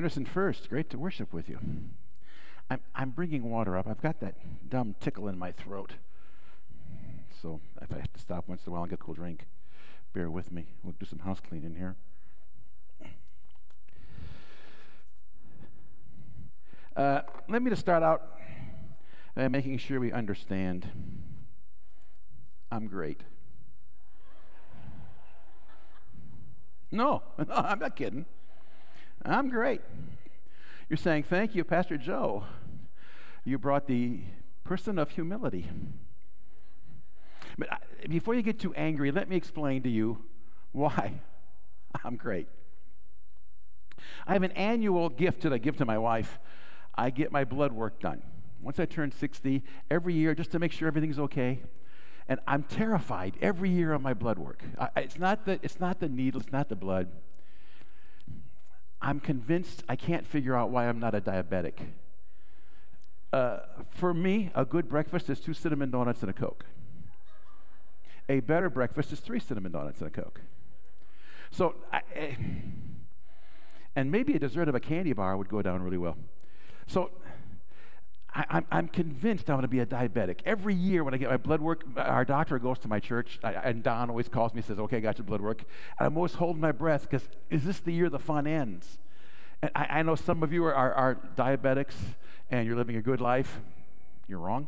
Anderson First. Great to worship with you. I'm bringing water up. I've got that dumb tickle in my throat. So if I have to stop once in a while and get a cool drink, bear with me. We'll do some house cleaning here. Let me just start out making sure we understand. I'm great. No, I'm not kidding. I'm great. You're saying, thank you, Pastor Joe. You brought the person of humility. But before you get too angry, let me explain to you why I'm great. I have an annual gift that I give to my wife. I get my blood work done. Once I turn 60, every year, just to make sure everything's okay. And I'm terrified every year of my blood work. It's not the needle, it's not the blood. I'm convinced I can't figure out why I'm not a diabetic. For me, a good breakfast is 2 cinnamon donuts and a Coke. A better breakfast is 3 cinnamon donuts and a Coke. So, and maybe a dessert of a candy bar would go down really well. So, I'm convinced I'm going to be a diabetic. Every year when I get my blood work, our doctor goes to my church, and Don always calls me and says, okay, I got your blood work. And I'm always holding my breath because is this the year the fun ends? And I know some of you are diabetics and you're living a good life. You're wrong.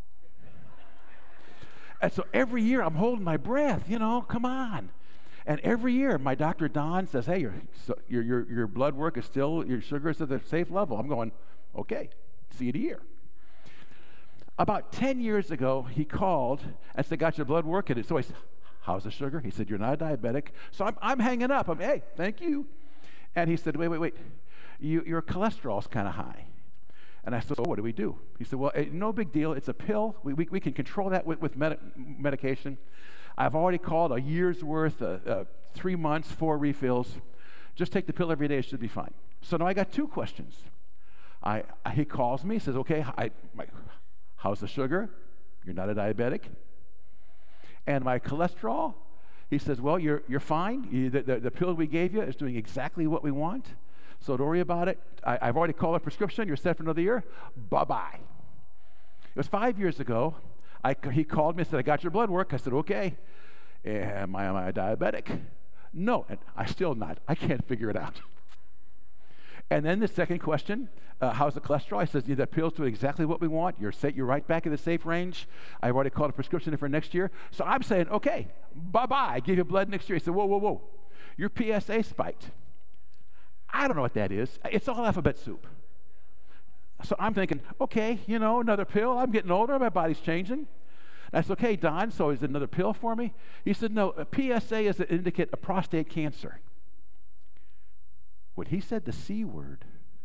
And so every year I'm holding my breath, come on. And every year my doctor Don says, hey, your blood work is still, your sugar is at a safe level. I'm going, okay, see you in a year. About 10 years ago, he called and said, got your blood work? And so I said, how's the sugar? He said, you're not a diabetic. So I'm hanging up. Hey, thank you. And he said, wait. Your cholesterol's kind of high. And I said, what do we do? He said, well, no big deal. It's a pill. We can control that with medication. I've already called a year's worth, 3 months, 4 refills. Just take the pill every day. It should be fine. So now I got 2 questions. He calls me, says, okay, how's the sugar? You're not a diabetic. And my cholesterol? He says, well, you're fine. The pill we gave you is doing exactly what we want. So don't worry about it. I've already called a prescription. You're set for another year. Bye-bye. It was 5 years ago. He called me and said, I got your blood work. I said, okay. Am I a diabetic? No, and I'm still not. I can't figure it out. And then the second question, how's the cholesterol? I says, the pills do exactly what we want. You're right back in the safe range. I've already called a prescription for next year. So I'm saying, okay, bye-bye. I give you blood next year. He said, whoa. Your PSA spiked. I don't know what that is. It's all alphabet soup. So I'm thinking, okay, another pill. I'm getting older. My body's changing. And I said, okay, Don, so is it another pill for me? He said, no, a PSA is to indicate a prostate cancer. When he said the C word,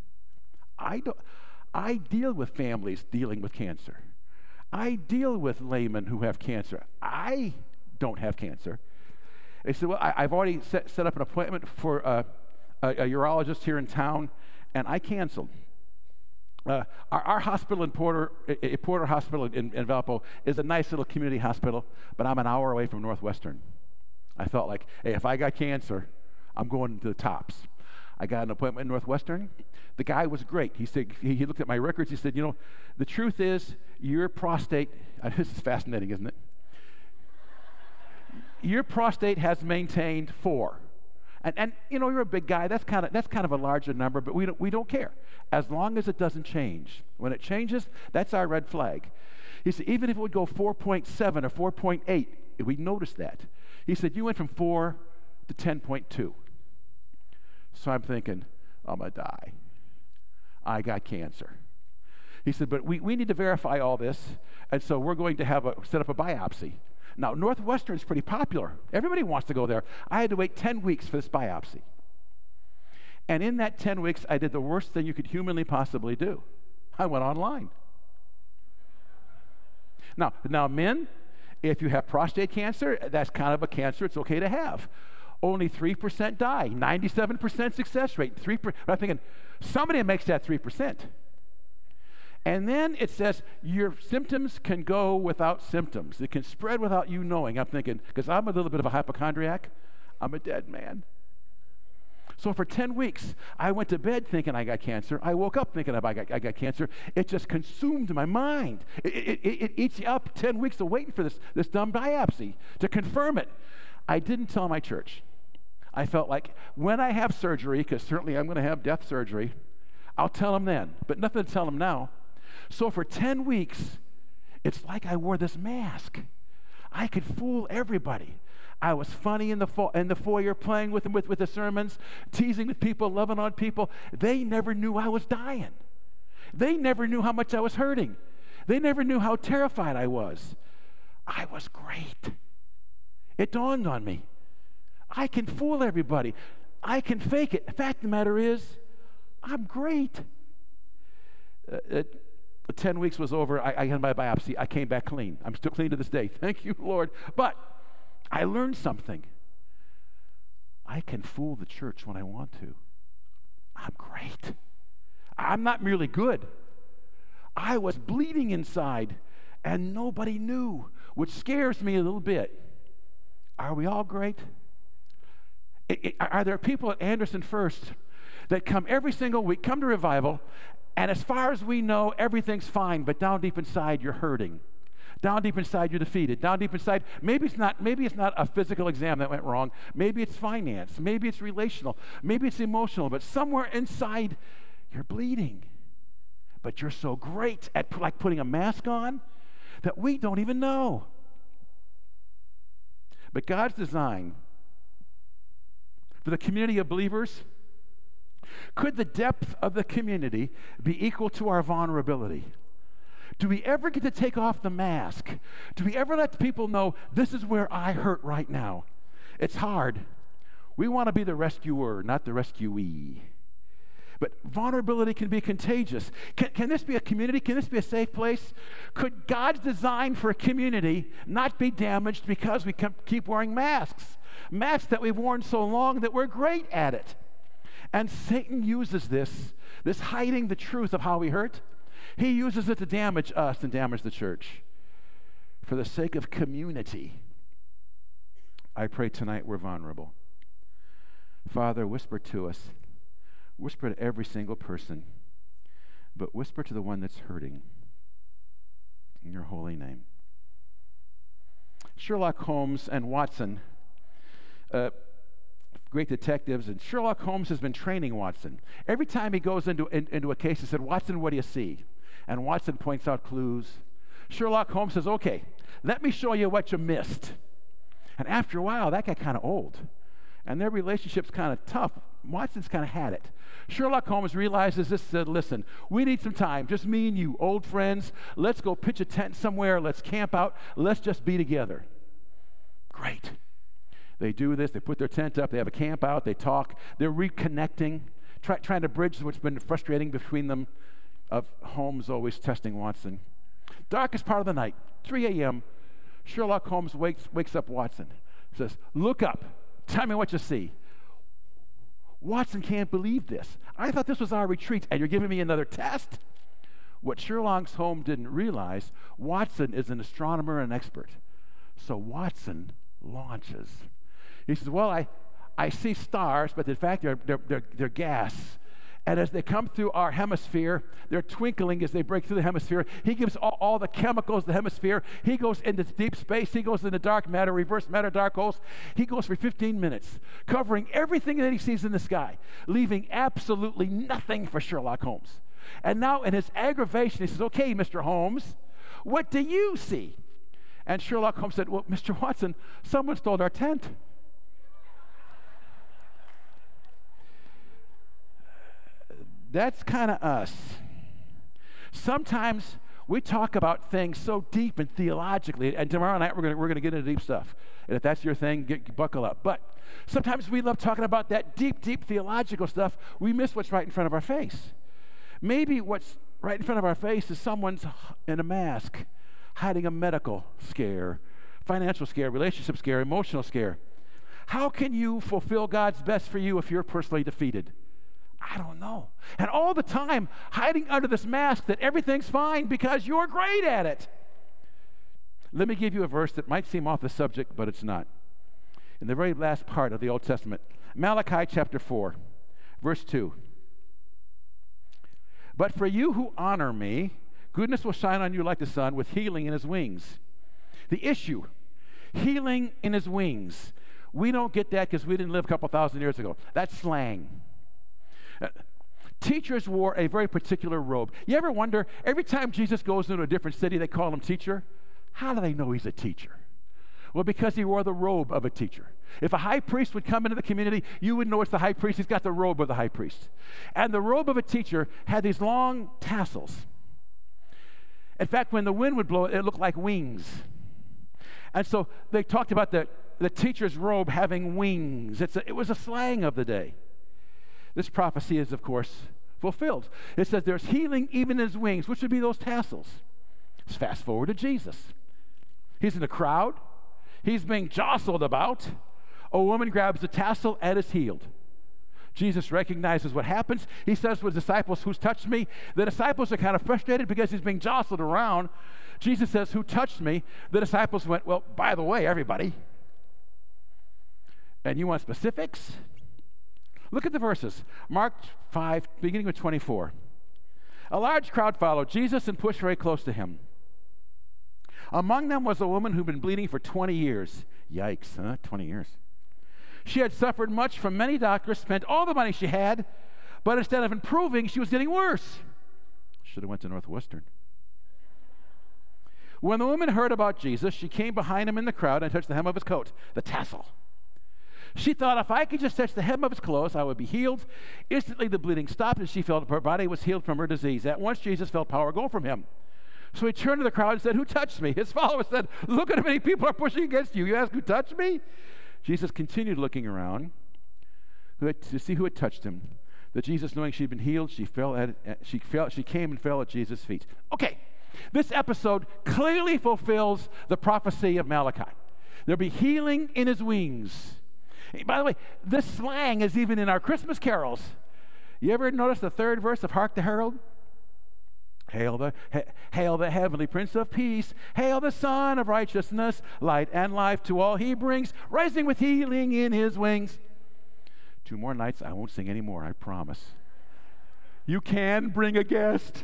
I deal with families dealing with cancer. I deal with laymen who have cancer. I don't have cancer. He said, well, I've already set up an appointment for a urologist here in town, and I canceled. Our hospital in Porter Hospital in Valpo is a nice little community hospital, but I'm an hour away from Northwestern. I felt like, hey, if I got cancer, I'm going to the tops. I got an appointment in Northwestern. The guy was great. He said, he looked at my records. He said, the truth is your prostate, this is fascinating, isn't it? Your prostate has maintained 4. And you're a big guy. That's kind of a larger number, but we don't care. As long as it doesn't change. When it changes, that's our red flag. He said, even if it would go 4.7 or 4.8, we notice that. He said, you went from 4 to 10.2. So I'm thinking, I'm going to die. I got cancer. He said, but we need to verify all this, and so we're going to set up a biopsy. Now, Northwestern's pretty popular. Everybody wants to go there. I had to wait 10 weeks for this biopsy. And in that 10 weeks, I did the worst thing you could humanly possibly do. I went online. Now, men, if you have prostate cancer, that's kind of a cancer it's okay to have. Only 3% die, 97% success rate. 3%. But I'm thinking, somebody makes that 3%. And then it says your symptoms can go without symptoms. It can spread without you knowing. I'm thinking, because I'm a little bit of a hypochondriac, I'm a dead man. So for 10 weeks, I went to bed thinking I got cancer. I woke up thinking I got cancer. It just consumed my mind. It eats you up 10 weeks of waiting for this dumb biopsy to confirm it. I didn't tell my church. I felt like when I have surgery, because certainly I'm going to have death surgery, I'll tell them then, but nothing to tell them now. So for 10 weeks, it's like I wore this mask. I could fool everybody. I was funny in the foyer, playing with them with the sermons, teasing with people, loving on people. They never knew I was dying. They never knew how much I was hurting. They never knew how terrified I was. I was great. It dawned on me. I can fool everybody. I can fake it. The fact of the matter is, I'm great. 10 weeks was over. I had my biopsy. I came back clean. I'm still clean to this day. Thank you, Lord. But I learned something. I can fool the church when I want to. I'm great. I'm not merely good. I was bleeding inside, and nobody knew, which scares me a little bit. Are we all great? Are there people at Anderson First that come every single week, come to revival, and as far as we know, everything's fine, but down deep inside, you're hurting. Down deep inside, you're defeated. Down deep inside, maybe it's not a physical exam that went wrong. Maybe it's finance. Maybe it's relational. Maybe it's emotional. But somewhere inside, you're bleeding. But you're so great at like putting a mask on that we don't even know. But God's design for the community of believers, could the depth of the community be equal to our vulnerability? Do we ever get to take off the mask? Do we ever let people know this is where I hurt right now? It's hard. We want to be the rescuer, not the rescuee. But vulnerability can be contagious. Can this be a community? Can this be a safe place? Could God's design for a community not be damaged because we keep wearing masks? Masks that we've worn so long that we're great at it. And Satan uses this hiding the truth of how we hurt. He uses it to damage us and damage the church. For the sake of community, I pray tonight we're vulnerable. Father, whisper to us. Whisper to every single person, but whisper to the one that's hurting. In your holy name. Sherlock Holmes and Watson, great detectives, and Sherlock Holmes has been training Watson. Every time he goes into a case, he said, Watson, what do you see? And Watson points out clues. Sherlock Holmes says, okay, let me show you what you missed. And after a while, that got kind of old. And their relationship's kind of tough. Watson's kind of had it. Sherlock Holmes realizes this, said, listen, we need some time, just me and you, old friends. Let's go pitch a tent somewhere. Let's camp out. Let's just be together. Great. They do this. They put their tent up. They have a camp out. They talk. They're reconnecting, trying to bridge what's been frustrating between them, of Holmes always testing Watson. Darkest part of the night, 3 a.m., Sherlock Holmes wakes up Watson, says, look up. Tell me what you see. Watson can't believe this. I thought this was our retreat, and you're giving me another test? What Sherlock Holmes didn't realize, Watson is an astronomer and expert. So Watson launches. He says, well, I see stars, but in fact, they're gas. And as they come through our hemisphere, they're twinkling as they break through the hemisphere. He gives all the chemicals of the hemisphere. He goes into deep space. He goes into dark matter, reverse matter, dark holes. He goes for 15 minutes, covering everything that he sees in the sky, leaving absolutely nothing for Sherlock Holmes. And now in his aggravation, he says, okay, Mr. Holmes, what do you see? And Sherlock Holmes said, well, Mr. Watson, someone stole our tent. That's kind of us. Sometimes we talk about things so deep and theologically, and tomorrow night we're going to get into deep stuff. And if that's your thing, buckle up. But sometimes we love talking about that deep, deep theological stuff. We miss what's right in front of our face. Maybe what's right in front of our face is someone's in a mask, hiding a medical scare, financial scare, relationship scare, emotional scare. How can you fulfill God's best for you if you're personally defeated? I don't know. And all the time, hiding under this mask that everything's fine because you're great at it. Let me give you a verse that might seem off the subject, but it's not. In the very last part of the Old Testament, Malachi chapter 4. Verse 2. But for you who honor me, goodness will shine on you like the sun with healing in his wings. The issue, healing in his wings. We don't get that because we didn't live a couple thousand years ago. That's slang. Teachers wore a very particular robe. You ever wonder, every time Jesus goes into a different city, they call him teacher? How do they know he's a teacher? Well, because he wore the robe of a teacher. If a high priest would come into the community, you would know it's the high priest. He's got the robe of the high priest. And the robe of a teacher had these long tassels. In fact, when the wind would blow, it looked like wings. And so they talked about the teacher's robe having wings. It was a slang of the day. This prophecy is, of course, fulfilled. It says there's healing even in his wings, which would be those tassels. Let's fast forward to Jesus. He's in a crowd. He's being jostled about. A woman grabs the tassel and is healed. Jesus recognizes what happens. He says to his disciples, "Who's touched me?" The disciples are kind of frustrated because he's being jostled around. Jesus says, "Who touched me?" The disciples went, "Well, by the way, everybody." And you want specifics? Look at the verses. Mark 5, beginning with 24. A large crowd followed Jesus and pushed very close to him. Among them was a woman who'd been bleeding for 20 years. Yikes, huh? 20 years. She had suffered much from many doctors, spent all the money she had, but instead of improving, she was getting worse. Should have went to Northwestern. When the woman heard about Jesus, she came behind him in the crowd and touched the hem of his coat, the tassel. She thought, if I could just touch the hem of his clothes, I would be healed. Instantly, the bleeding stopped, and she felt her body was healed from her disease. At once, Jesus felt power go from him. So he turned to the crowd and said, "Who touched me?" His followers said, "Look at how many people are pushing against you. You ask who touched me?" Jesus continued looking around to see who had touched him. That Jesus, knowing she'd been healed, she came and fell at Jesus' feet. Okay, this episode clearly fulfills the prophecy of Malachi. There'll be healing in his wings. By the way, this slang is even in our Christmas carols. You ever notice the third verse of Hark the Herald? Hail the heavenly Prince of Peace. Hail the Son of Righteousness. Light and life to all he brings, rising with healing in his wings. 2 more nights, I won't sing anymore, I promise. You can bring a guest.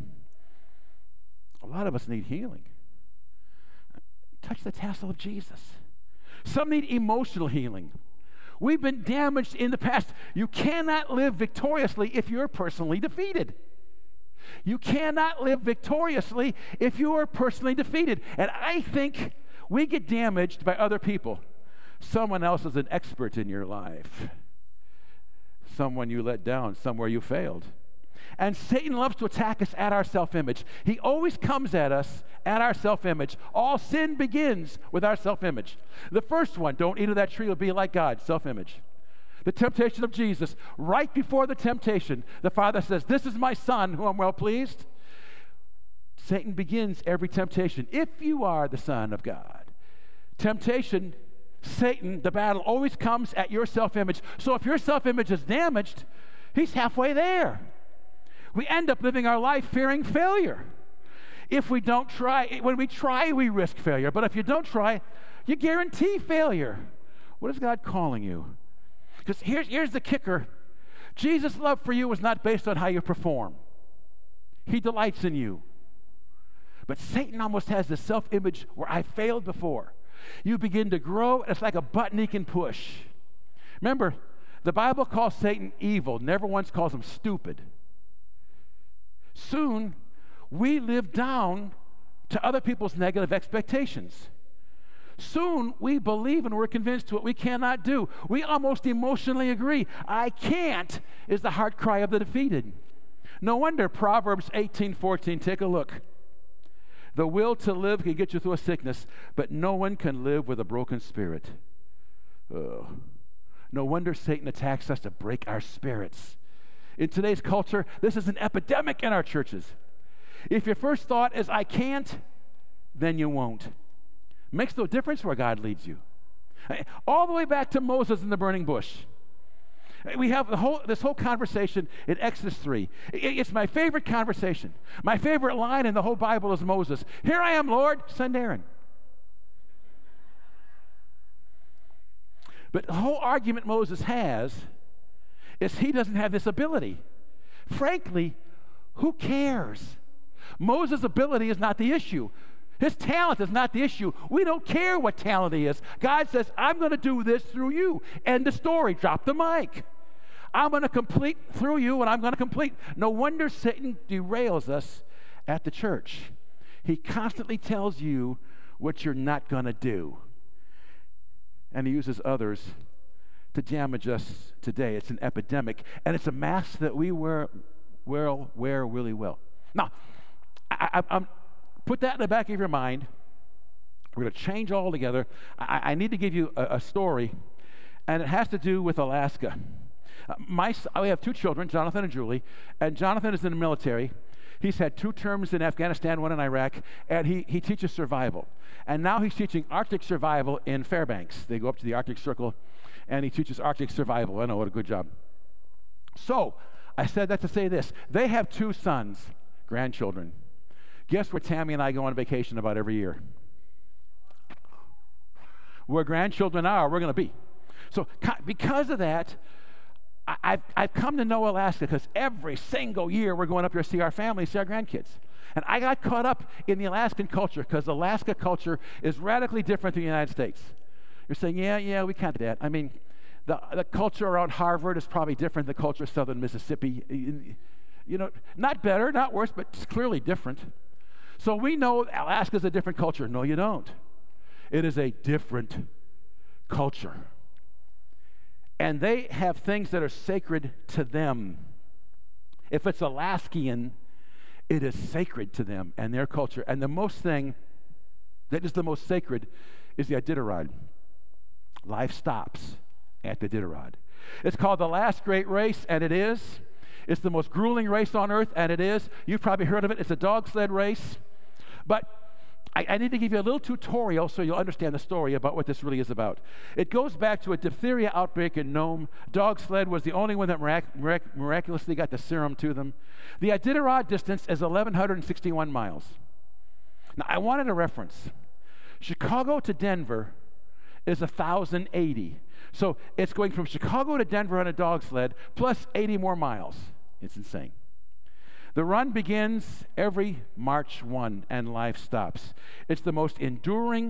A lot of us need healing. Touch the tassel of Jesus. Some need emotional healing. We've been damaged in the past. You cannot live victoriously if you're personally defeated. You cannot live victoriously if you are personally defeated. And I think we get damaged by other people. Someone else is an expert in your life. Someone you let down, somewhere you failed. And Satan loves to attack us at our self-image. He always comes at us at our self-image. All sin begins with our self-image. The first one, don't eat of that tree, you'll be like God, self-image. The temptation of Jesus, right before the temptation, the Father says, "This is my Son, who I'm well pleased." Satan begins every temptation. If you are the Son of God. Temptation, Satan, the battle always comes at your self-image. So if your self-image is damaged, he's halfway there. We end up living our life fearing failure. If we don't try, when we try, we risk failure. But if you don't try, you guarantee failure. What is God calling you? Because here's the kicker. Jesus' love for you is not based on how you perform. He delights in you. But Satan almost has this self-image where I failed before. You begin to grow, and it's like a button he can push. Remember, the Bible calls Satan evil, never once calls him stupid. Soon, we live down to other people's negative expectations. Soon, we believe and we're convinced what we cannot do. We almost emotionally agree. I can't is the heart cry of the defeated. No wonder Proverbs 18:14, take a look. The will to live can get you through a sickness, but no one can live with a broken spirit. Oh. No wonder Satan attacks us to break our spirits. In today's culture, this is an epidemic in our churches. If your first thought is, I can't, then you won't. Makes no difference where God leads you. All the way back to Moses in the burning bush. We have this whole conversation in Exodus 3. It's my favorite conversation. My favorite line in the whole Bible is Moses. Here I am, Lord, send Aaron. But the whole argument Moses has is he doesn't have this ability. Frankly, who cares? Moses' ability is not the issue. His talent is not the issue. We don't care what talent he is. God says, I'm going to do this through you. End of story. Drop the mic. I'm going to complete through you, and I'm going to complete. No wonder Satan derails us at the church. He constantly tells you what you're not going to do. And he uses others to damage us today. It's an epidemic, and it's a mask that we wear really well. Now, I'm put that in the back of your mind. We're going to change altogether. I need to give you a story, and it has to do with Alaska. We have two children, Jonathan and Julie, and Jonathan is in the military. He's had 2 terms in Afghanistan, 1 in Iraq, and he teaches survival. And now he's teaching Arctic survival in Fairbanks. They go up to the Arctic Circle, and he teaches Arctic survival. I know, what a good job. So, I said that to say this. They have 2 sons, grandchildren. Guess where Tammy and I go on vacation about every year? Where grandchildren are, we're going to be. So, because of that, I've come to know Alaska because every single year we're going up there to see our family, see our grandkids. And I got caught up in the Alaskan culture because Alaska culture is radically different than the United States. You're saying, yeah, we can't do that. I mean, the culture around Harvard is probably different than the culture of southern Mississippi. You know, not better, not worse, but it's clearly different. So we know Alaska's a different culture. No, you don't. It is a different culture. And they have things that are sacred to them. If it's Alaskan, it is sacred to them and their culture. And the most thing that is the most sacred is the Iditarod. Life stops at the Iditarod. It's called the last great race, and it is. It's the most grueling race on earth, and it is. You've probably heard of it. It's a dog sled race. But I need to give you a little tutorial so you'll understand the story about what this really is about. It goes back to a diphtheria outbreak in Nome. Dog sled was the only one that miraculously got the serum to them. The Iditarod distance is 1,161 miles. Now, I wanted a reference. Chicago to Denver is 1,080. So it's going from Chicago to Denver on a dog sled plus 80 more miles. It's insane. The run begins every March 1 and life stops. It's the most endurance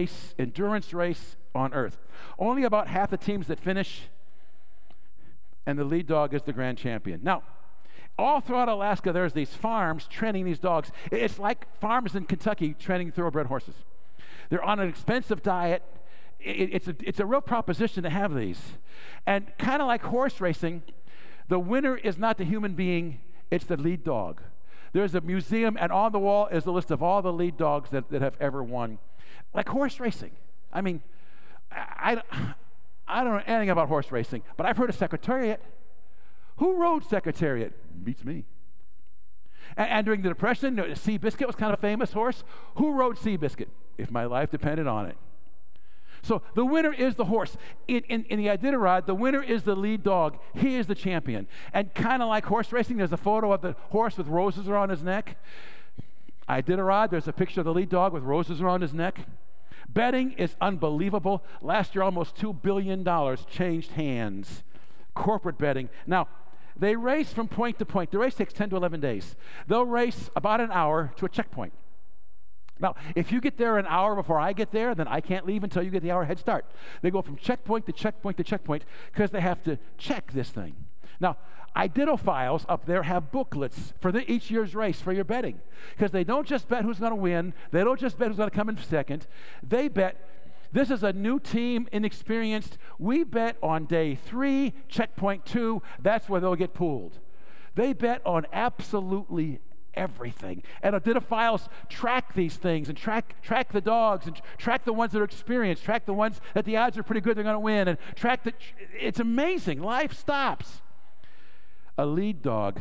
race on earth. Only about half the teams that finish, and the lead dog is the grand champion. Now, all throughout Alaska, there's these farms training these dogs. It's like farms in Kentucky training thoroughbred horses. They're on an expensive diet. It's a real proposition to have these. And kind of like horse racing, the winner is not the human being, it's the lead dog. There's a museum, and on the wall is a list of all the lead dogs that have ever won. Like horse racing. I mean, I don't know anything about horse racing, but I've heard of Secretariat. Who rode Secretariat? Beats me. And during the Depression, Seabiscuit was kind of a famous horse. Who rode Seabiscuit? If my life depended on it. So the winner is the horse. In the Iditarod, the winner is the lead dog. He is the champion. And kind of like horse racing, there's a photo of the horse with roses around his neck. Iditarod, there's a picture of the lead dog with roses around his neck. Betting is unbelievable. Last year, almost $2 billion changed hands. Corporate betting. Now, they race from point to point. The race takes 10 to 11 days. They'll race about an hour to a checkpoint. Now, if you get there an hour before I get there, then I can't leave until you get the hour head start. They go from checkpoint to checkpoint to checkpoint because they have to check this thing. Now, Ididophiles up there have booklets for each year's race for your betting because they don't just bet who's going to win. They don't just bet who's going to come in second. They bet, this is a new team, inexperienced. We bet on day 3, checkpoint 2. That's where they'll get pooled. They bet on absolutely everything. And Ididophiles track these things and track the dogs and track the ones that are experienced, track the ones that the odds are pretty good they're going to win, and it's amazing. Life stops. A lead dog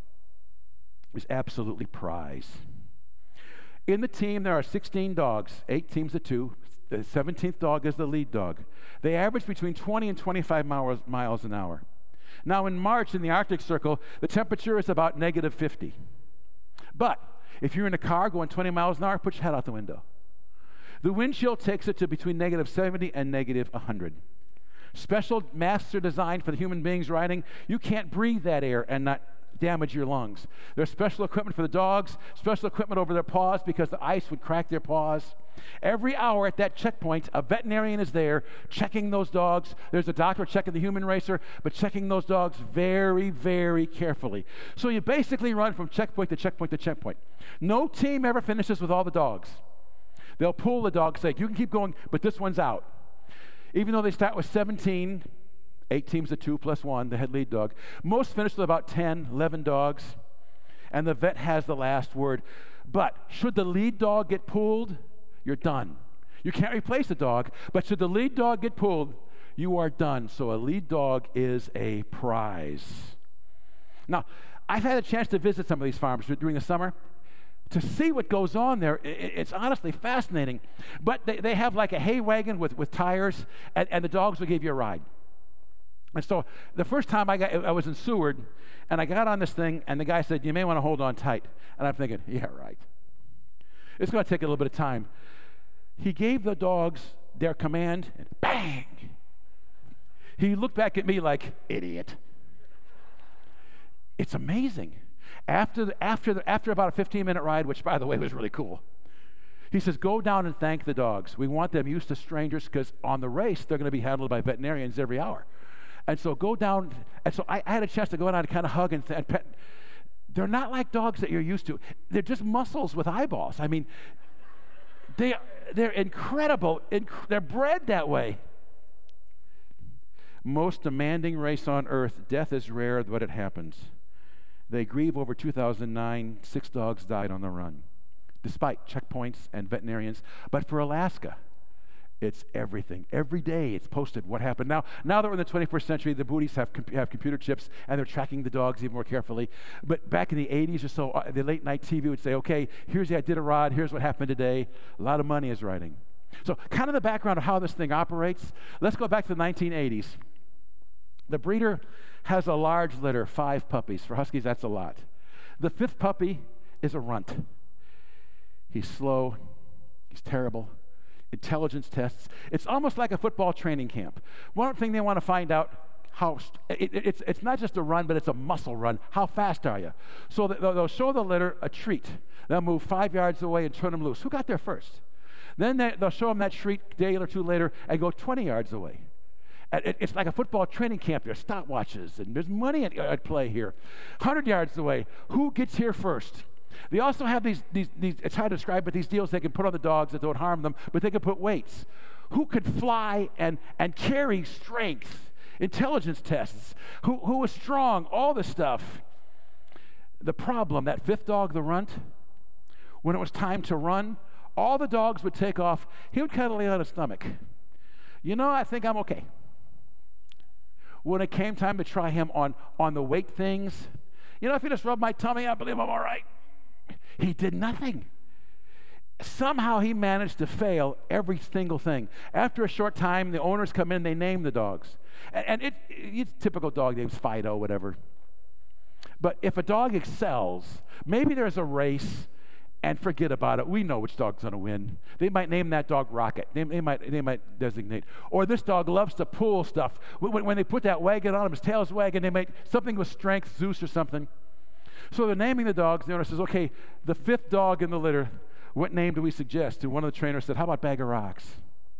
is absolutely prized. In the team, there are 16 dogs, 8 teams of 2. The 17th dog is the lead dog. They average between 20 and 25 miles an hour. Now, in March, in the Arctic Circle, the temperature is about negative 50. But if you're in a car going 20 miles an hour, put your head out the window. The wind chill takes it to between negative 70 and negative 100. Special masks are designed for the human beings riding. You can't breathe that air and not damage your lungs. There's special equipment for the dogs, special equipment over their paws because the ice would crack their paws. Every hour at that checkpoint, a veterinarian is there checking those dogs. There's a doctor checking the human racer, but checking those dogs very, very carefully. So you basically run from checkpoint to checkpoint to checkpoint. No team ever finishes with all the dogs. They'll pull the dog, say, you can keep going, but this one's out. Even though they start with 17, 8 teams of 2 plus 1, the head lead dog. Most finish with about 10, 11 dogs, and the vet has the last word. But should the lead dog get pulled, you're done. You can't replace the dog, but should the lead dog get pulled, you are done. So a lead dog is a prize. Now, I've had a chance to visit some of these farms during the summer. To see what goes on there, it's honestly fascinating. But they have like a hay wagon with tires, and the dogs will give you a ride. And so the first time I was in Seward, and I got on this thing, and the guy said, you may want to hold on tight. And I'm thinking, yeah, right. It's going to take a little bit of time. He gave the dogs their command, and bang! He looked back at me like, idiot. It's amazing. After about a 15-minute ride, which, by the way, was really cool, he says, go down and thank the dogs. We want them used to strangers because on the race, they're going to be handled by veterinarians every hour. And so go down, and so I had a chance to go down and kind of hug and pet. They're not like dogs that you're used to. They're just muscles with eyeballs. I mean, they're incredible. They're bred that way. Most demanding race on earth, death is rare, but it happens. They grieve over 2009, 6 dogs died on the run, despite checkpoints and veterinarians. But for Alaska, it's everything. Every day it's posted what happened. Now that we're in the 21st century, the booties have computer chips, and they're tracking the dogs even more carefully. But back in the 80s or so, the late night TV would say, okay, here's the Iditarod, here's what happened today. A lot of money is riding. So kind of the background of how this thing operates. Let's go back to the 1980s. The breeder has a large litter, 5 puppies. For Huskies, that's a lot. The 5th puppy is a runt. He's slow. He's terrible. Intelligence tests. It's almost like a football training camp. One thing they want to find out, it's not just a run, but it's a muscle run. How fast are you? So they'll show the litter a treat. They'll move 5 yards away and turn them loose. Who got there first? Then they'll show them that treat a day or two later and go 20 yards away. It's like a football training camp. There's stopwatches, and there's money at play here. 100 yards away, who gets here first? They also have these, it's hard to describe, but these deals they can put on the dogs that don't harm them, but they can put weights. Who could fly and carry strength? Intelligence tests. Who was strong? All this stuff. The problem, that 5th dog, the runt, when it was time to run, all the dogs would take off. He would kind of lay on his stomach. I think I'm okay. When it came time to try him on the weight things, if he just rubbed my tummy, I believe I'm all right. He did nothing. Somehow he managed to fail every single thing. After a short time, the owners come in, they name the dogs. And it's typical dog names, Fido, whatever. But if a dog excels, maybe there's a race, and forget about it. We know which dog's going to win. They might name that dog Rocket. They might designate. Or this dog loves to pull stuff. When they put that wagon on him, his tail's wagging, they make something with strength, Zeus or something. So they're naming the dogs. The owner says, okay, the 5th dog in the litter, what name do we suggest? And one of the trainers said, how about Bag of Rocks?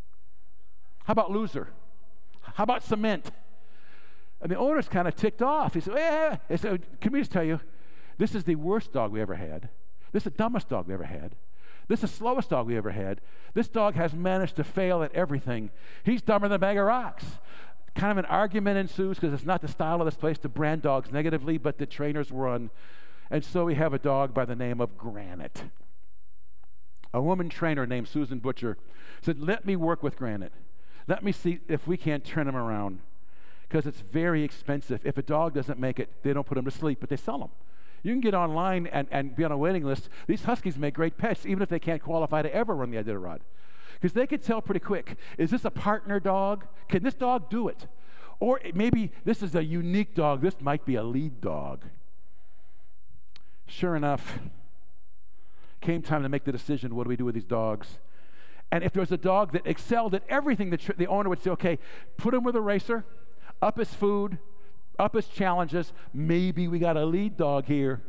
How about Loser? How about Cement? And the owner's kind of ticked off. He said, can we just tell you, this is the worst dog we ever had. This is the dumbest dog we ever had. This is the slowest dog we ever had. This dog has managed to fail at everything. He's dumber than a bag of rocks. Kind of an argument ensues because it's not the style of this place to brand dogs negatively, but the trainers run. And so we have a dog by the name of Granite. A woman trainer named Susan Butcher said, let me work with Granite. Let me see if we can't turn him around because it's very expensive. If a dog doesn't make it, they don't put him to sleep, but they sell him. You can get online and be on a waiting list. These Huskies make great pets, even if they can't qualify to ever run the Iditarod. Because they could tell pretty quick, is this a partner dog? Can this dog do it? Or maybe this is a unique dog. This might be a lead dog. Sure enough, came time to make the decision, what do we do with these dogs? And if there was a dog that excelled at everything, the owner would say, okay, put him with a racer, up his food, up his challenges. Maybe we got a lead dog here.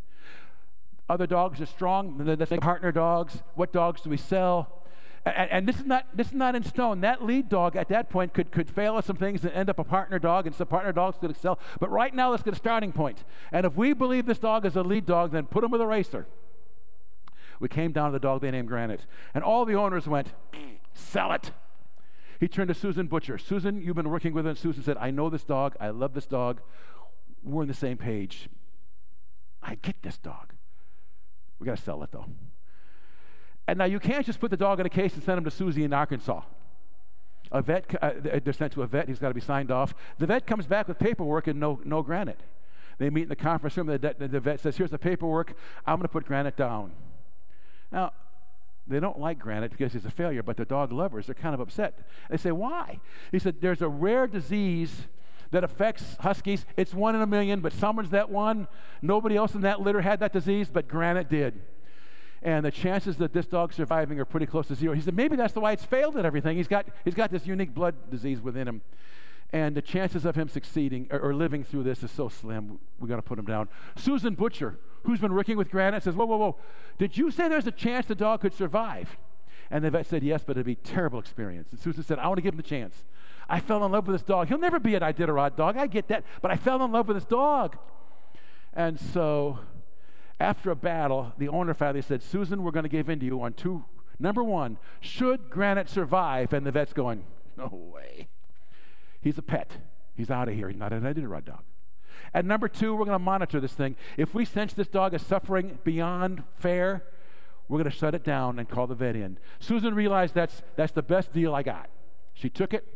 Other dogs are strong. Let's make partner dogs. What dogs do we sell? And this is not in stone. That lead dog at that point could fail at some things and end up a partner dog, and some partner dogs could excel. But right now, let's get a starting point. And if we believe this dog is a lead dog, then put him with a racer. We came down to the dog they named Granite. And all the owners went, sell it. He turned to Susan Butcher. Susan, you've been working with her. And Susan said, I know this dog. I love this dog. We're on the same page. I get this dog. We got to sell it, though. And now you can't just put the dog in a case and send him to Susie in Arkansas. A vet, they're sent to a vet. He's got to be signed off. The vet comes back with paperwork and no Granite. They meet in the conference room. The vet says, here's the paperwork. I'm going to put Granite down. Now, they don't like Granite because he's a failure, but the dog lovers are kind of upset. They say, why? He said, there's a rare disease that affects huskies. It's 1 in a million, but someone's that one. Nobody else in that litter had that disease, but Granite did. And the chances that this dog surviving are pretty close to zero. He said, maybe that's why it's failed at everything. He's got this unique blood disease within him. And the chances of him succeeding or living through this is so slim, we got to put him down. Susan Butcher, who's been working with Granite, says, whoa. Did you say there's a chance the dog could survive? And the vet said, yes, but it'd be a terrible experience. And Susan said, I want to give him the chance. I fell in love with this dog. He'll never be an Iditarod dog. I get that. But I fell in love with this dog. And so after a battle, the owner finally said, Susan, we're going to give in to you on two. Number one, should Granite survive? And the vet's going, no way. He's a pet. He's out of here. He's not an Iditarod dog. And number two, we're going to monitor this thing. If we sense this dog is suffering beyond fair, we're going to shut it down and call the vet in. Susan realized that's the best deal I got. She took it.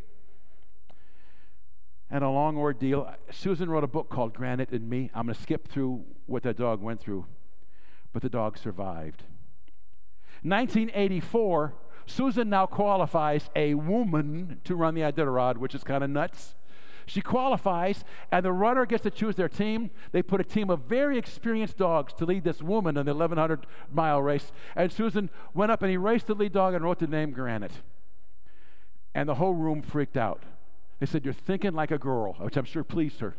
And a long ordeal. Susan wrote a book called Granite and Me. I'm going to skip through what that dog went through. But the dog survived. 1984, Susan now qualifies a woman to run the Iditarod, which is kind of nuts. She qualifies, and the runner gets to choose their team. They put a team of very experienced dogs to lead this woman in the 1,100-mile race. And Susan went up and erased the lead dog and wrote the name Granite. And the whole room freaked out. They said, you're thinking like a girl, which I'm sure pleased her.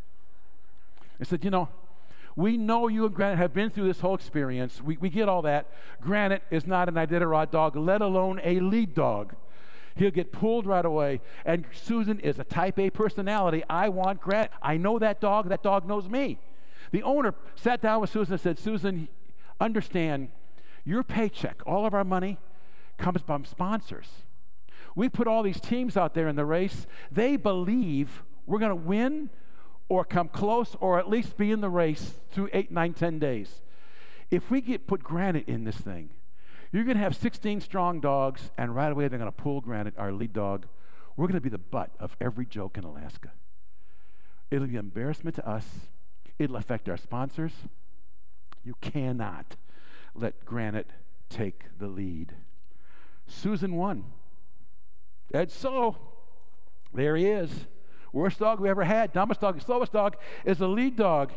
They said, we know you and Granite have been through this whole experience. We get all that. Granite is not an Iditarod dog, let alone a lead dog. He'll get pulled right away. And Susan is a type A personality. I want Granite. I know that dog. That dog knows me. The owner sat down with Susan and said, Susan, understand, your paycheck, all of our money, comes from sponsors. We put all these teams out there in the race. They believe we're going to win or come close or at least be in the race through 8, 9, 10 days. If we put Granite in this thing, you're going to have 16 strong dogs, and right away they're going to pull Granite, our lead dog. We're going to be the butt of every joke in Alaska. It'll be an embarrassment to us. It'll affect our sponsors. You cannot let Granite take the lead. Susan won. And so, there he is. Worst dog we ever had, dumbest dog, slowest dog is a lead dog.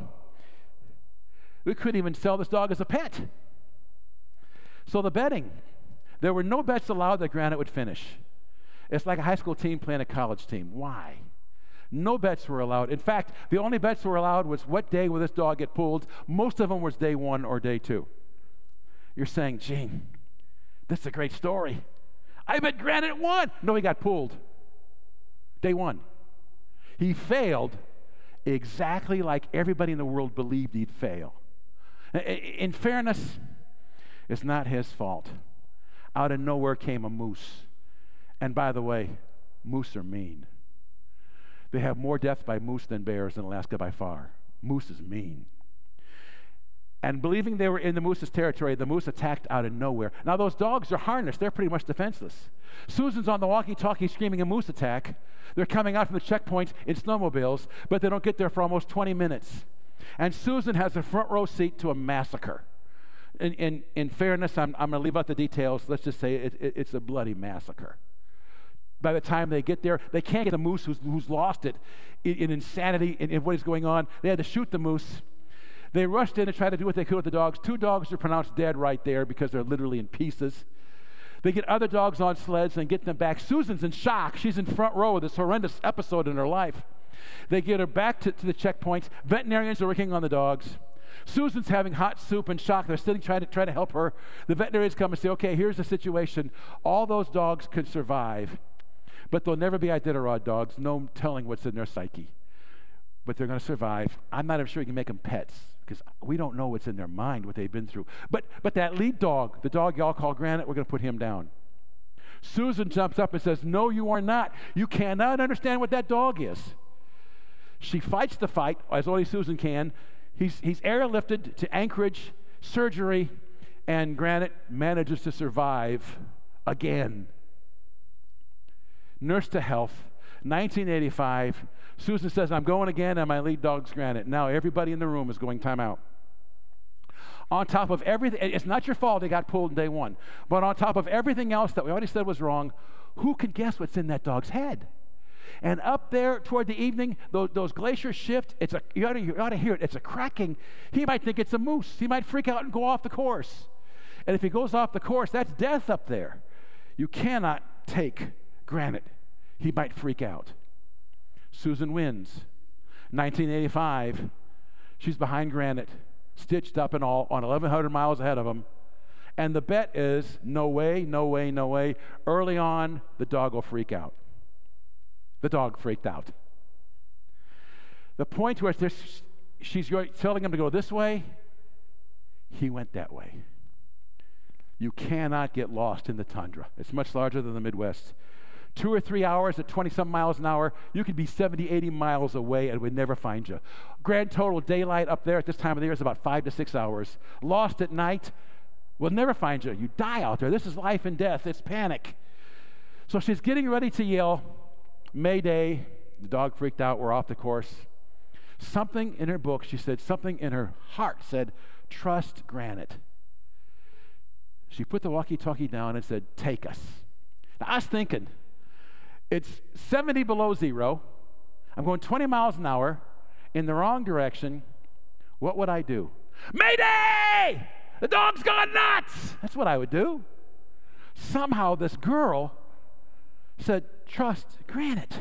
We couldn't even sell this dog as a pet. So the betting, there were no bets allowed that Granite would finish. It's like a high school team playing a college team. Why? No bets were allowed. In fact, the only bets were allowed was what day will this dog get pulled. Most of them was day 1 or day 2. You're saying, Gene, this is a great story. I bet Granite won. No, he got pulled. Day 1. He failed exactly like everybody in the world believed he'd fail. In fairness, it's not his fault. Out of nowhere came a moose. And by the way, moose are mean. They have more deaths by moose than bears in Alaska by far. Moose is mean. And believing they were in the moose's territory, the moose attacked out of nowhere. Now, those dogs are harnessed. They're pretty much defenseless. Susan's on the walkie-talkie screaming a moose attack. They're coming out from the checkpoints in snowmobiles, but they don't get there for almost 20 minutes. And Susan has a front row seat to a massacre. In fairness, I'm going to leave out the details. Let's just say it's a bloody massacre. By the time they get there, they can't get the moose who's lost it in insanity in what is going on. They had to shoot the moose. They rushed in to try to do what they could with the dogs. 2 dogs are pronounced dead right there because they're literally in pieces. They get other dogs on sleds and get them back. Susan's in shock. She's in front row of this horrendous episode in her life. They get her back to the checkpoints. Veterinarians are working on the dogs. Susan's having hot soup and shock. They're sitting trying to help her. The veterinarians come and say, okay, here's the situation. All those dogs can survive, but they'll never be Iditarod dogs. No telling what's in their psyche. But they're going to survive. I'm not even sure you can make them pets because we don't know what's in their mind, what they've been through. But that lead dog, the dog y'all call Granite, we're going to put him down. Susan jumps up and says, no, you are not. You cannot understand what that dog is. She fights the fight, as only Susan can. He's airlifted to Anchorage, surgery, and Granite manages to survive again. Nurse to health, 1985. Susan says, I'm going again, and my lead dog's Granite. Now everybody in the room is going time out. On top of everything, it's not your fault they got pulled in day one, but on top of everything else that we already said was wrong, who can guess what's in that dog's head? And up there toward the evening, those glaciers shift. You ought to hear it. It's a cracking. He might think it's a moose. He might freak out and go off the course. And if he goes off the course, that's death up there. You cannot take Granite. He might freak out. Susan wins. 1985, she's behind Granite, stitched up and all, on 1,100 miles ahead of him. And the bet is no way, no way, no way. Early on, the dog will freak out. The dog freaked out. The point where she's telling him to go this way, he went that way. You cannot get lost in the tundra. It's much larger than the Midwest. 2 or 3 hours at 20-some miles an hour, you could be 70, 80 miles away and we'd never find you. Grand total daylight up there at this time of the year is about 5 to 6 hours. Lost at night, we'll never find you. You die out there. This is life and death. It's panic. So she's getting ready to yell, Mayday. The dog freaked out. We're off the course. Something in her book, she said, something in her heart said, trust Granite. She put the walkie-talkie down and said, take us. Now, I was thinking, it's 70 below zero. I'm going 20 miles an hour in the wrong direction. What would I do? Mayday! The dog's gone nuts! That's what I would do. Somehow this girl said, trust Granite.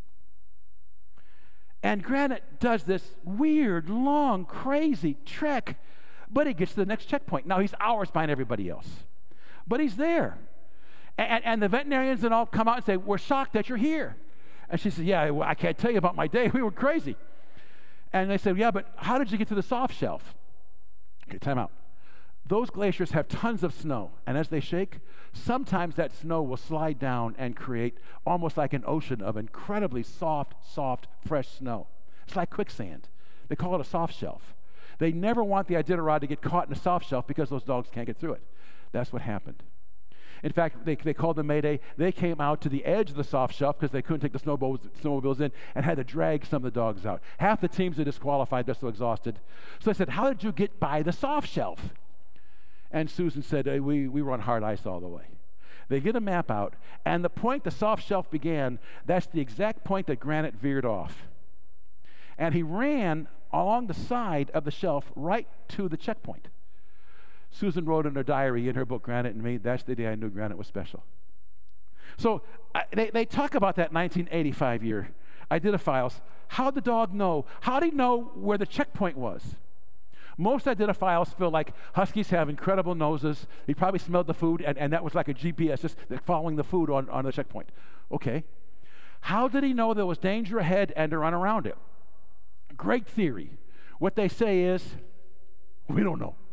And Granite does this weird, long, crazy trek, but he gets to the next checkpoint. Now, he's hours behind everybody else, but he's there. And the veterinarians and all come out and say, we're shocked that you're here. And she said, yeah, well, I can't tell you about my day. We were crazy. And they said, yeah, but how did you get to the soft shelf? Okay, time out. Those glaciers have tons of snow, and as they shake, sometimes that snow will slide down and create almost like an ocean of incredibly soft, fresh snow. It's like quicksand. They call it a soft shelf. They never want the Iditarod to get caught in a soft shelf because those dogs can't get through it. That's what happened. In fact, they called them Mayday. They came out to the edge of the soft shelf because they couldn't take the snowmobiles in and had to drag some of the dogs out. Half the teams are disqualified. They're so exhausted. So I said, how did you get by the soft shelf? And Susan said, we were on hard ice all the way. They get a map out, and the point the soft shelf began, that's the exact point that Granite veered off. And he ran along the side of the shelf right to the checkpoint. Susan wrote in her diary, in her book, Granite and Me, that's the day I knew Granite was special. So they talk about that 1985 year. Identifiers. How'd the dog know? How did he know where the checkpoint was? Most identifiers feel like huskies have incredible noses. He probably smelled the food, and that was like a GPS, just following the food on the checkpoint. Okay. How did he know there was danger ahead and to run around it? Great theory. What they say is, we don't know.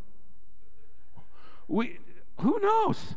Who knows?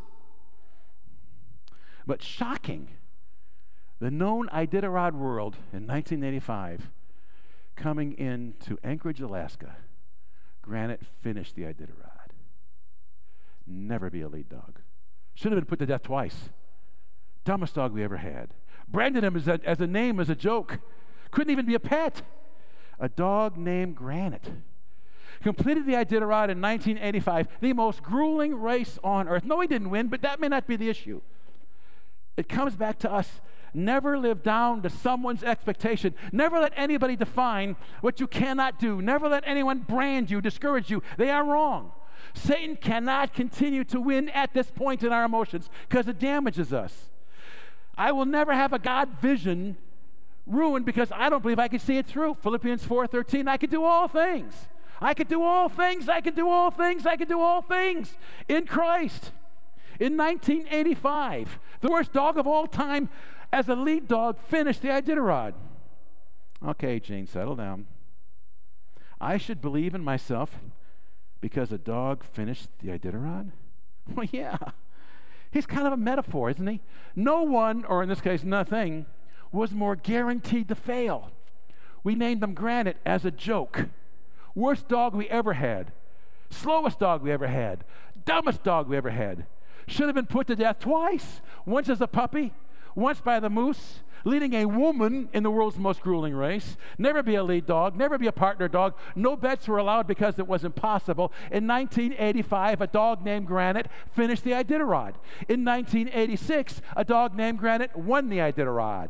But shocking, the known Iditarod world in 1985, coming into Anchorage, Alaska, Granite finished the Iditarod. Never be a lead dog. Should have been put to death twice. Dumbest dog we ever had. Branded him as a name, as a joke. Couldn't even be a pet. A dog named Granite. Completed the Iditarod in 1985, the most grueling race on earth. No, he didn't win, but that may not be the issue. It comes back to us. Never live down to someone's expectation. Never let anybody define what you cannot do. Never let anyone brand you, discourage you. They are wrong. Satan cannot continue to win at this point in our emotions because it damages us. I will never have a God vision ruined because I don't believe I can see it through. Philippians 4:13, I can do all things. I can do all things. I can do all things. I can do all things in Christ. In 1985, the worst dog of all time as a lead dog finished the Iditarod. Okay, Gene, settle down. I should believe in myself because a dog finished the Iditarod? Well, yeah. He's kind of a metaphor, isn't he? No one, or in this case, nothing, was more guaranteed to fail. We named him Granite as a joke. Worst dog we ever had. Slowest dog we ever had. Dumbest dog we ever had. Should have been put to death twice. Once as a puppy, once by the moose, leading a woman in the world's most grueling race. Never be a lead dog, never be a partner dog. No bets were allowed because it was impossible. In 1985, a dog named Granite finished the Iditarod. In 1986, a dog named Granite won the Iditarod.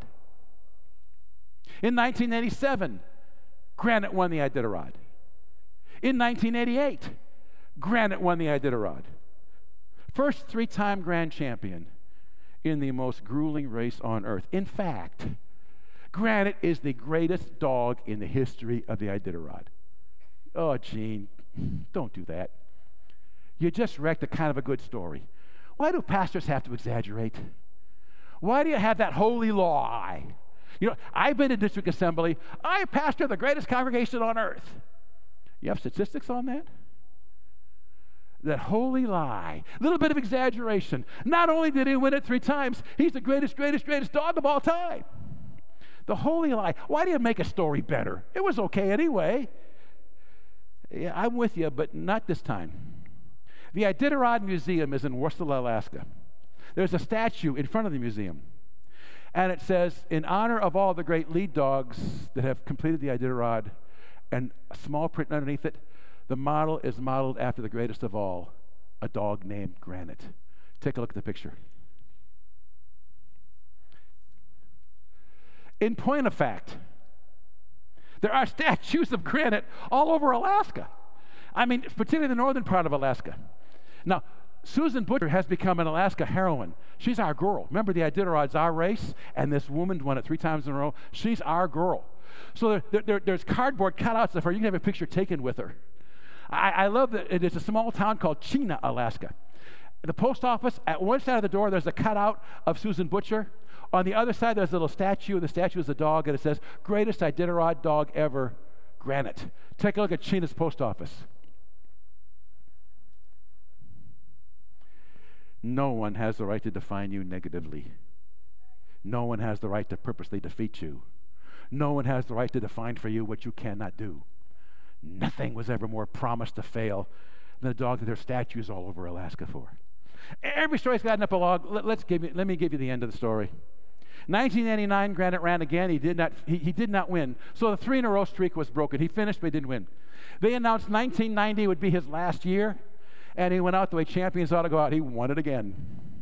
In 1987, Granite won the Iditarod. In 1988, Granite won the Iditarod. First three-time grand champion in the most grueling race on earth. In fact, Granite is the greatest dog in the history of the Iditarod. Oh, Gene, don't do that. You just wrecked a kind of a good story. Why do pastors have to exaggerate? Why do you have that holy lie? You know, I've been in district assembly. I pastor the greatest congregation on earth. You have statistics on that? That holy lie, a little bit of exaggeration. Not only did he win it 3 times, he's the greatest dog of all time. The holy lie. Why do you make a story better? It was okay anyway. Yeah, I'm with you, but not this time. The Iditarod Museum is in Worcester, Alaska. There's a statue in front of the museum, and it says, in honor of all the great lead dogs that have completed the Iditarod, and a small print underneath it, the model is modeled after the greatest of all, a dog named Granite. Take a look at the picture. In point of fact, there are statues of Granite all over Alaska. I mean, particularly the northern part of Alaska. Now, Susan Butcher has become an Alaska heroine. She's our girl. Remember, the Iditarod's our race, and this woman won it 3 times in a row. She's our girl. So there's cardboard cutouts of her. You can have a picture taken with her. I love that it is a small town called Chena, Alaska. The post office, at one side of the door, there's a cutout of Susan Butcher. On the other side, there's a little statue. The statue is a dog, and it says, greatest Iditarod dog ever, Granite. Take a look at Chena's post office. No one has the right to define you negatively. No one has the right to purposely defeat you. No one has the right to define for you what you cannot do. Nothing was ever more promised to fail than the dog that there are statues all over Alaska for. Every story's got an epilogue. Let me give you the end of the story. 1989, Granite ran again. He did not win. So the 3-in-a-row streak was broken. He finished, but he didn't win. They announced 1990 would be his last year, and he went out the way champions ought to go out. He won it again.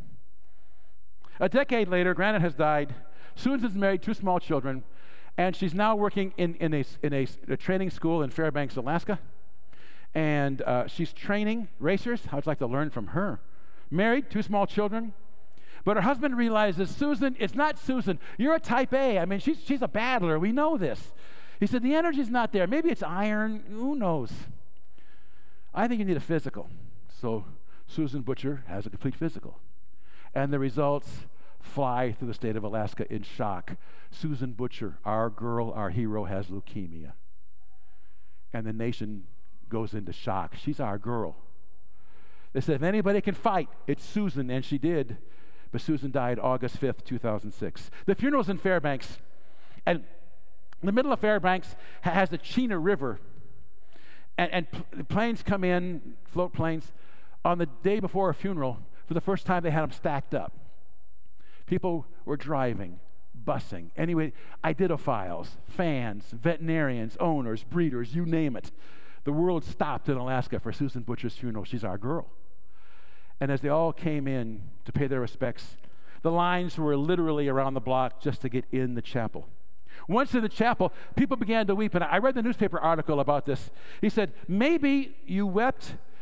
A decade later, Granite has died. Susan's married, 2 small children, and she's now working in a training school in Fairbanks, Alaska. And she's training racers. I'd like to learn from her. Married, 2 small children. But her husband realizes, Susan, it's not Susan. You're a type A. I mean, she's a battler. We know this. He said, the energy's not there. Maybe it's iron. Who knows? I think you need a physical. So Susan Butcher has a complete physical. And the results fly through the state of Alaska in shock. Susan Butcher, our girl, our hero, has leukemia. And the nation goes into shock. She's our girl. They said, if anybody can fight, it's Susan, and she did. But Susan died August 5th, 2006. The funeral's in Fairbanks. And in the middle of Fairbanks has the Chena River. And planes come in, float planes. On the day before her funeral, for the first time, they had them stacked up. People were driving, busing. Anyway, idophiles, fans, veterinarians, owners, breeders, you name it. The world stopped in Alaska for Susan Butcher's funeral. She's our girl. And as they all came in to pay their respects, the lines were literally around the block just to get in the chapel. Once in the chapel, people began to weep. And I read the newspaper article about this. He said, maybe you wept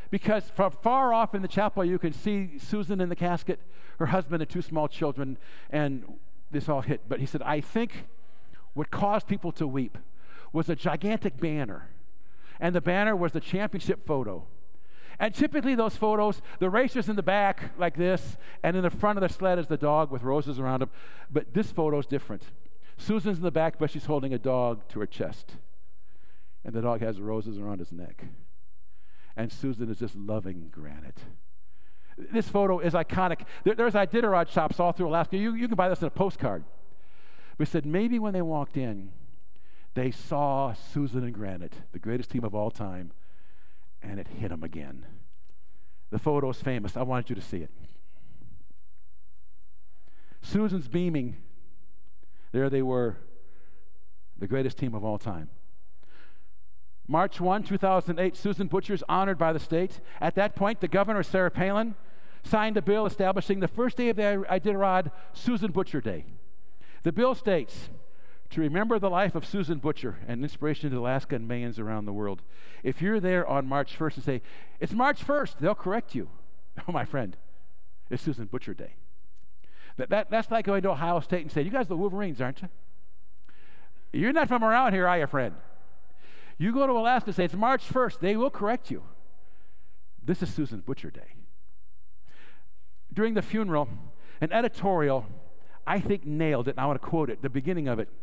because from far off in the chapel, you can see Susan in the casket, her husband and two small children, and this all hit. But he said, I think what caused people to weep was a gigantic banner, and the banner was the championship photo. And typically those photos, the racer's in the back like this, and in the front of the sled is the dog with roses around him. But this photo's different. Susan's in the back, but she's holding a dog to her chest, and the dog has roses around his neck. And Susan is just loving Granite. This photo is iconic. There's Iditarod shops all through Alaska. You can buy this in a postcard. We said maybe when they walked in, they saw Susan and Granite, the greatest team of all time, and it hit them again. The photo is famous. I wanted you to see it. Susan's beaming. There they were, the greatest team of all time. March 1, 2008, Susan Butcher's honored by the state. At that point, the governor, Sarah Palin, signed a bill establishing the first day of the Iditarod, Susan Butcher Day. The bill states, to remember the life of Susan Butcher, an inspiration to Alaska and Mayans around the world. If you're there on March 1st and say, it's March 1st, they'll correct you. Oh, my friend, it's Susan Butcher Day. That's like going to Ohio State and saying, you guys are the Wolverines, aren't you? You're not from around here, are you, friend? You go to Alaska and say, it's March 1st, they will correct you. This is Susan Butcher Day. During the funeral, an editorial, I think, nailed it, and I want to quote it, the beginning of it.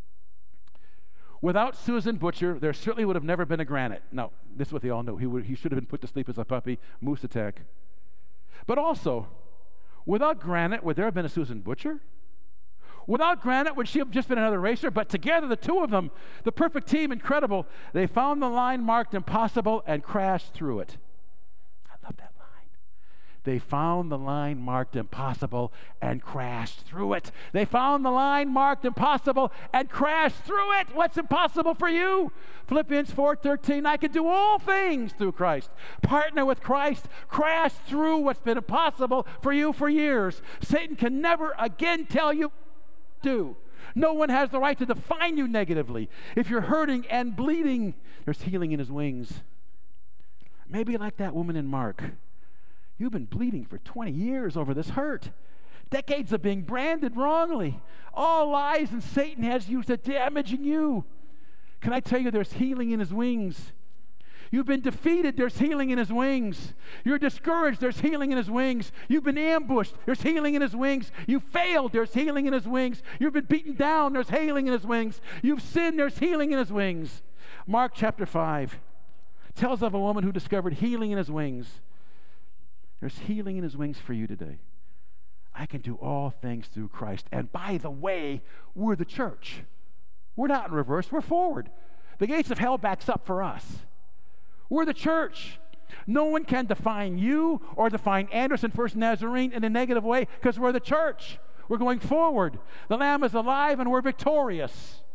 Without Susan Butcher, there certainly would have never been a Granite. Now, this is what they all knew. He should have been put to sleep as a puppy, moose attack. But also, without Granite, would there have been a Susan Butcher? Without Granite, would she have just been another racer? But together, the two of them, the perfect team, incredible, they found the line marked impossible and crashed through it. I love that line. They found the line marked impossible and crashed through it. They found the line marked impossible and crashed through it. What's impossible for you? Philippians 4:13, I can do all things through Christ. Partner with Christ. Crash through what's been impossible for you for years. Satan can never again tell you do. No one has the right to define you negatively. If you're hurting and bleeding, there's healing in his wings. Maybe like that woman in Mark. You've been bleeding for 20 years over this hurt. Decades of being branded wrongly. All lies, and Satan has used it damaging you. Can I tell you there's healing in his wings? You've been defeated, there's healing in his wings. You're discouraged, there's healing in his wings. You've been ambushed, there's healing in his wings. You failed, there's healing in his wings. You've been beaten down, there's healing in his wings. You've sinned, there's healing in his wings. Mark chapter 5 tells of a woman who discovered healing in his wings. There's healing in his wings for you today. I can do all things through Christ. And by the way, we're the church. We're not in reverse, we're forward. The gates of hell backs up for us. We're the church. No one can define you or define Anderson First Nazarene in a negative way because we're the church. We're going forward. The Lamb is alive and we're victorious.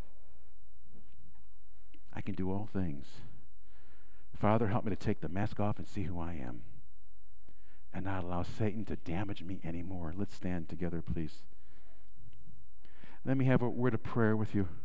I can do all things. Father, help me to take the mask off and see who I am and not allow Satan to damage me anymore. Let's stand together, please. Let me have a word of prayer with you.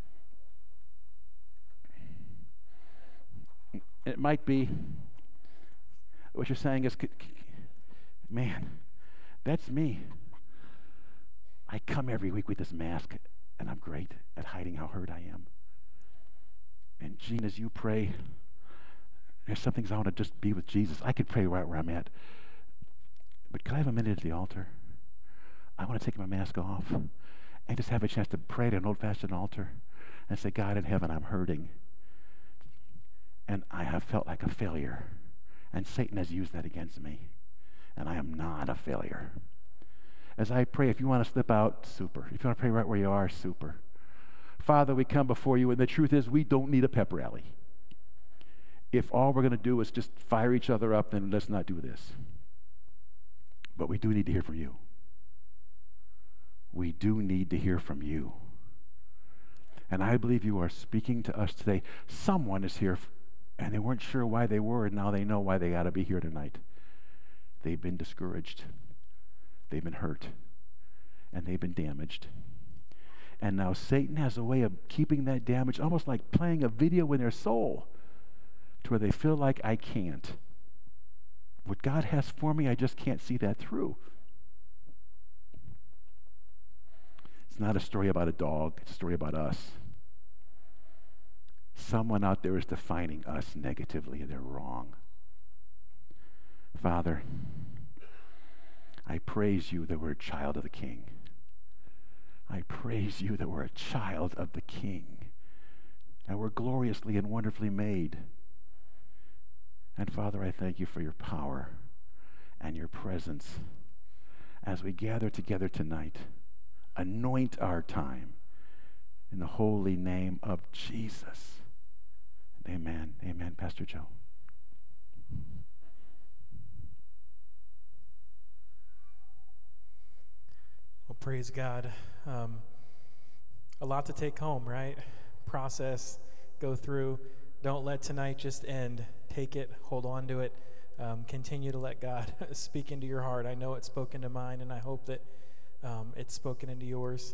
It might be what you're saying is, man, that's me. I come every week with this mask, and I'm great at hiding how hurt I am. And Gene, as you pray, there's some things I want to just be with Jesus. I could pray right where I'm at. But can I have a minute at the altar? I want to take my mask off and just have a chance to pray at an old-fashioned altar and say, God in heaven, I'm hurting. And I have felt like a failure. And Satan has used that against me. And I am not a failure. As I pray, if you want to slip out, super. If you want to pray right where you are, super. Father, we come before you, and the truth is we don't need a pep rally. If all we're going to do is just fire each other up, then let's not do this. But we do need to hear from you. We do need to hear from you. And I believe you are speaking to us today. Someone is here, and they weren't sure why they were, and now they know why they got to be here tonight. They've been discouraged. They've been hurt. And they've been damaged. And now Satan has a way of keeping that damage, almost like playing a video in their soul, to where they feel like I can't. what God has for me, I just can't see that through. It's not a story about a dog. It's a story about us. Someone out there is defining us negatively, and they're wrong. Father, I praise you that we're a child of the King. I praise you that we're a child of the King, and we're gloriously and wonderfully made. And Father, I thank you for your power and your presence as we gather together tonight. Anoint our time in the holy name of Jesus. Amen. Amen. Pastor Joe. Well, praise God. A lot to take home, right? Process, go through. Don't let tonight just end. Take it, hold on to it. Continue to let God speak into your heart. I know it's spoken to mine, and I hope that it's spoken into yours.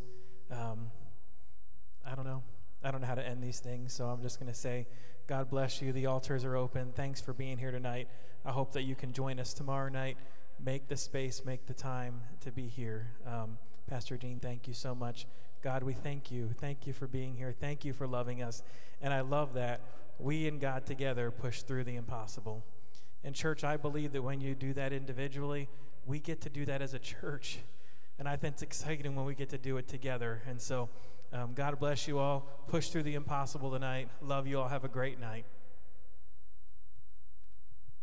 I don't know how to end these things, so I'm just going to say, God bless you. The altars are open. Thanks for being here tonight. I hope that you can join us tomorrow night. Make the space, make the time to be here. Pastor Dean, thank you so much. God, we thank you. Thank you for being here. Thank you for loving us. And I love that we and God together push through the impossible. And church, I believe that when you do that individually, we get to do that as a church. And I think it's exciting when we get to do it together. And so God bless you all. Push through the impossible tonight. Love you all. Have a great night.